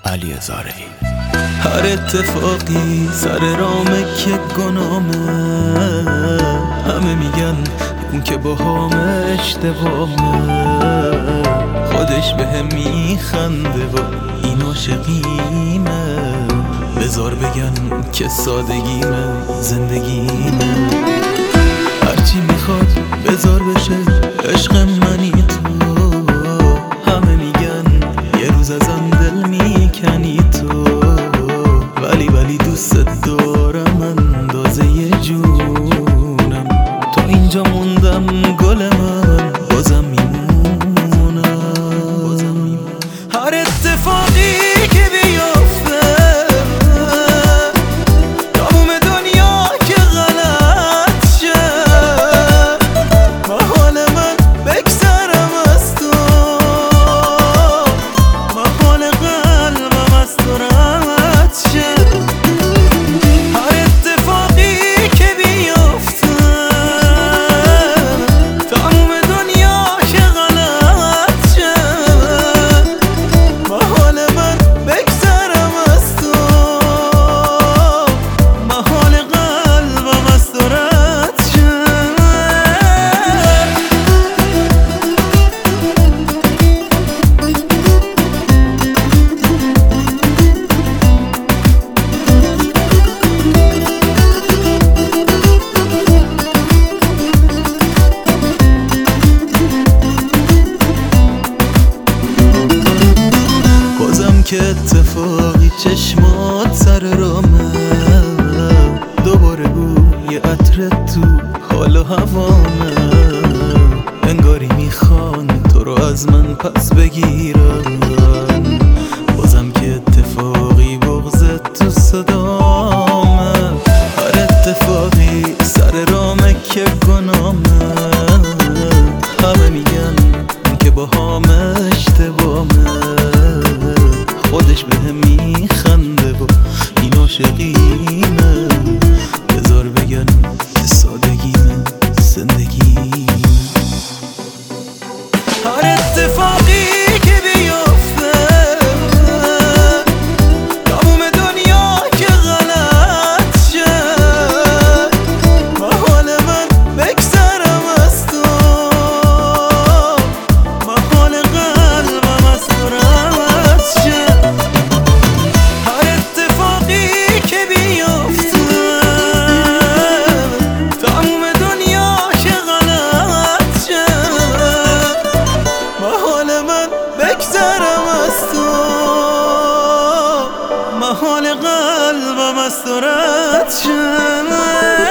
علی زارعی. هر اتفاقی سر رامه که گنامه، همه میگن اون که با همه اشتباهه، خودش به هم میخنده و این عاشقیمه. بذار بگن که سادگیمه زندگیمه، هرچی میخواد بذار بشه عشق منی تو. همه میگن یه روز ازم دل میکنی تو، ولی دوست دارم اندازه یه جونم. تا اینجا موندم گل من بازم میمونم. هر اتفاقی که بیفته تموم دنیا که غلط شه، محال من بگذرم از تو، محال قلبم از تو رد شه. هر اتفاقی که بیفته تموم دنیا که غلط شه، محال من بگذرم از تو، محال قلبم از تو رد شه. بازم که اتفاقی چشمات سر رامه، دوباره بوی عطر تو حال و هوامه. انگاری میخوان تو رو از من پس بگیرن، بازم که اتفاقی بغضت تو صدامه. هر اتفاقی سر رامه که گنامه، همه میگن که با همه اشتباهه، خودش به هم میخنده و این عاشقیمه. بذار بگن سادگیمه زندگیمه. هر اتفاقی که بیفته تموم دنیا که غلط شه، محال من بگذرم از تو، محال قلبم از تو رد شه. هر اتفاقی که بیفته تموم دنیا که غلط شه، محال من بگذرم از تو، محال قلبم از تو رد شه.